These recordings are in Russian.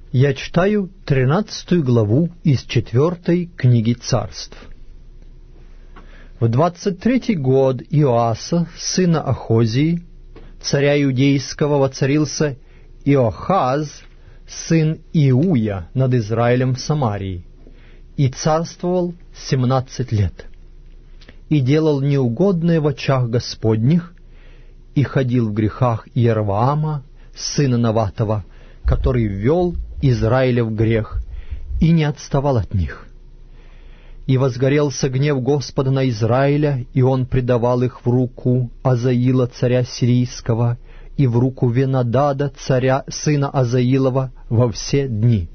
Я читаю 13 главу из 4 книги Царств. В 23 год Иоаса, сына Ахозии, царя иудейского, воцарился Иоахаз, сын Иуя, над Израилем в Самарии, и царствовал 17 лет, и делал неугодное в очах Господних, и ходил в грехах Иеровоама, сына Наватова, который ввел Израиля в грех, и не отставал от них. И возгорелся гнев Господа на Израиля, и он предавал их в руку Азаила, царя сирийского, и в руку Венадада, царя, сына Азаилова, во все дни.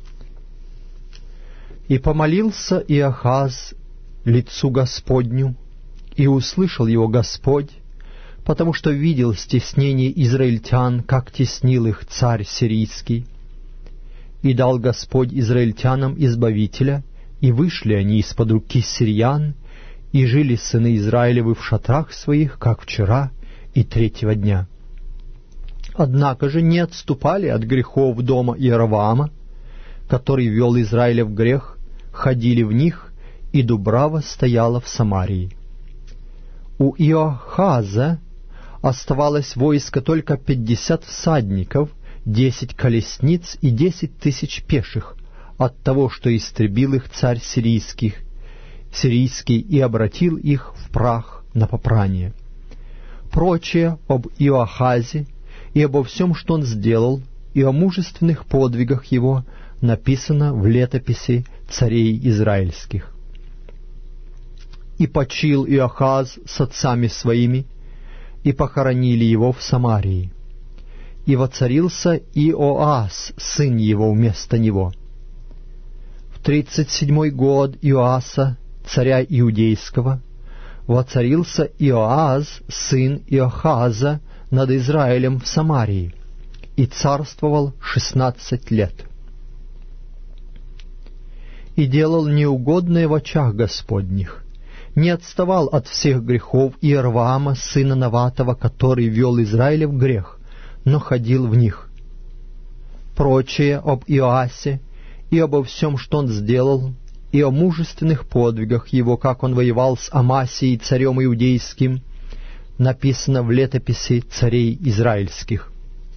И помолился Иоахаз лицу Господню, и услышал его Господь, потому что видел стеснение израильтян, как теснил их царь сирийский. И дал Господь израильтянам избавителя, и вышли они из-под руки сириян, и жили сыны Израилевы в шатрах своих, как вчера и 3-го дня. Однако же не отступали от грехов дома Иеровоама, который вел Израиля в грех, ходили в них, и дубрава стояла в Самарии. У Иоахаза оставалось войско только 50 всадников, 10 колесниц и 10 тысяч пеших от того, что истребил их царь сирийский и обратил их в прах на попрание. Прочее об Иоахазе и обо всем, что он сделал, и о мужественных подвигах его написано в летописи царей израильских. И почил Иоахаз с отцами своими, и похоронили его в Самарии. И воцарился Иоас, сын его, вместо него. В 37-й год Иоаса, царя иудейского, воцарился Иоаз, сын Иоахаза, над Израилем в Самарии, и царствовал 16 лет. И делал неугодное в очах Господних, не отставал от всех грехов Иеровоама, сына Наватова, который вел Израиля в грех, но ходил в них. Прочее об Иоасе и обо всем, что он сделал, и о мужественных подвигах его, как он воевал с Амасией, царем иудейским, написано в летописи царей израильских.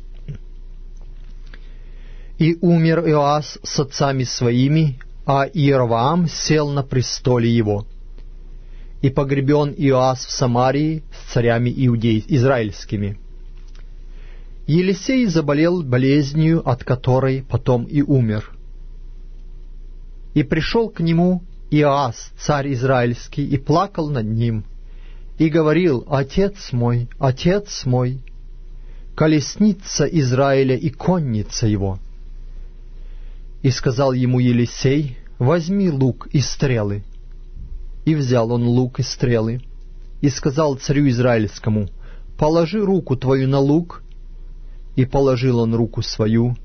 И умер Иоас с отцами своими, а Иеровоам сел на престоле его. И погребен Иоас в Самарии с царями израильскими. Елисей заболел болезнью, от которой потом и умер. И пришел к нему Иоас, царь израильский, и плакал над ним, и говорил: «Отец мой, колесница Израиля и конница его». И сказал ему Елисей: «Возьми лук и стрелы». И взял он лук и стрелы, и сказал царю израильскому: «Положи руку твою на лук». И положил он руку свою,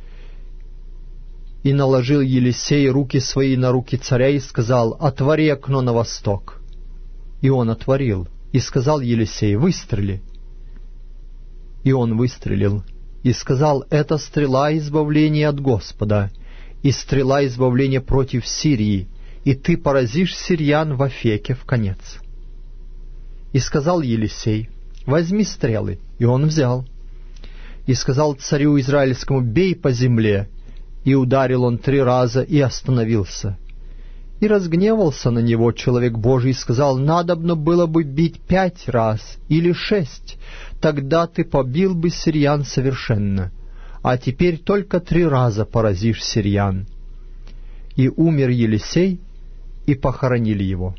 и наложил Елисей руки свои на руки царя, и сказал: «Отвори окно на восток». И он отворил, и сказал Елисей: «Выстрели». И он выстрелил, и сказал: «Это стрела избавления от Господа, и стрела избавления против Сирии, и ты поразишь сириян в Афеке вконец». И сказал Елисей: «Возьми стрелы». И он взял. И сказал царю израильскому: «Бей по земле». И ударил он 3 раза, и остановился. И разгневался на него человек Божий, и сказал: «Надобно было бы бить 5 раз или 6, тогда ты побил бы сириян совершенно, а теперь только 3 раза поразишь сириян». И умер Елисей, и похоронили его.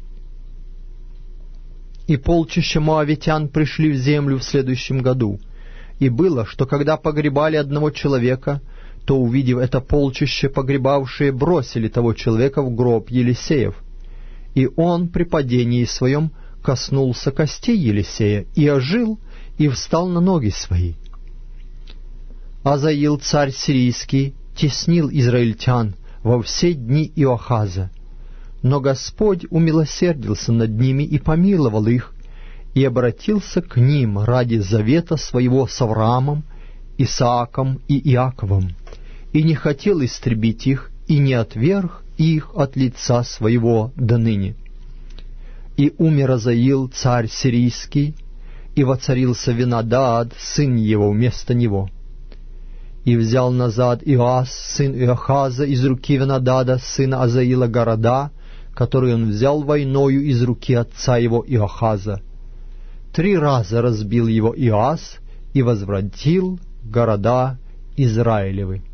И полчища моавитян пришли в землю в следующем году. И было, что когда погребали одного человека, то, увидев это полчище, погребавшие бросили того человека в гроб Елисеев. И он при падении своем коснулся костей Елисея, и ожил, и встал на ноги свои. Азаил, царь сирийский, теснил израильтян во все дни Иоахаза, но Господь умилосердился над ними и помиловал их, и обратился к ним ради завета своего с Авраамом, Исааком и Иаковом, и не хотел истребить их, и не отверг их от лица своего до ныне. И умер Азаил, царь сирийский, и воцарился Венадад, сын его, вместо него. И взял назад Иоас, сын Иохаза, из руки Венадада, сына Азаила, города, которые он взял войною из руки отца его Иохаза. 3 раза разбил его Иоас и возвратил города Израилевы.